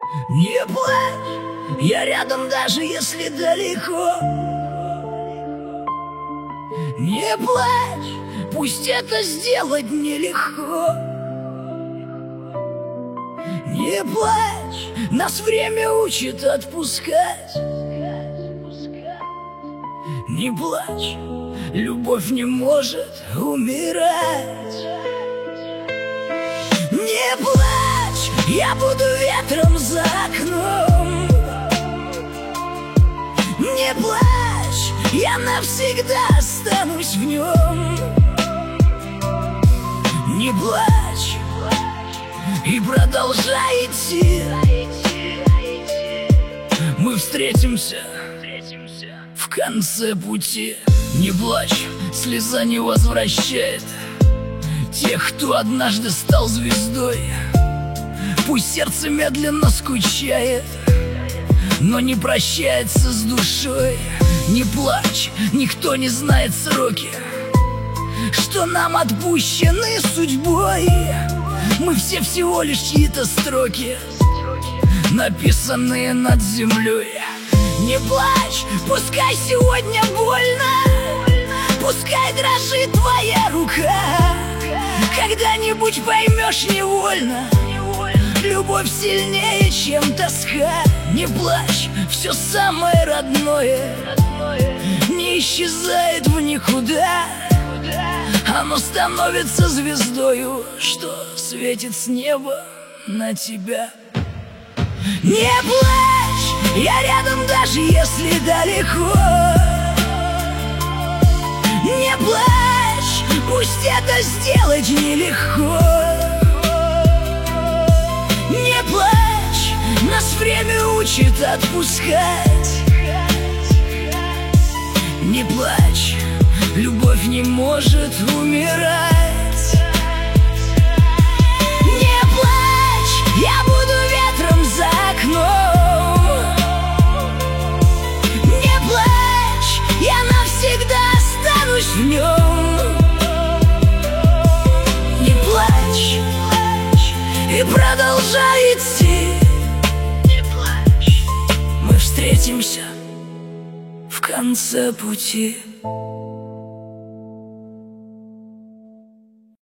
Не плачь, я рядом, даже если далеко. Не плачь, пусть это сделать нелегко. Не плачь, нас время учит отпускать. Не плачь, любовь не может умирать. Не плачь, я буду ветром за окном. Не плачь, я навсегда останусь в нем. Не плачь и продолжай идти. Мы встретимся в конце пути. Не плачь, слеза не возвращает тех, кто однажды стал звездой. Пусть сердце медленно скучает, но не прощается с душой. Не плачь, никто не знает сроки, что нам отпущены судьбой. Мы все всего лишь чьи-то строки, написанные над землей. Не плачь, пускай сегодня больно, пускай дрожит твоя рука. Когда-нибудь поймешь невольно, любовь сильнее, чем тоска. Не плачь, все самое родное не исчезает в никуда. Оно становится звездою, что светит с неба на тебя. Не плачь, я рядом, даже если далеко. Не плачь, пусть это сделать нелегко. Не плачь, нас время учит отпускать. Не плачь, любовь не может умирать. Не плачь, я буду ветром за окном. Не плачь, я навсегда останусь в нем. Не плачь и продолжай идти. Не плачь, мы встретимся в конце пути.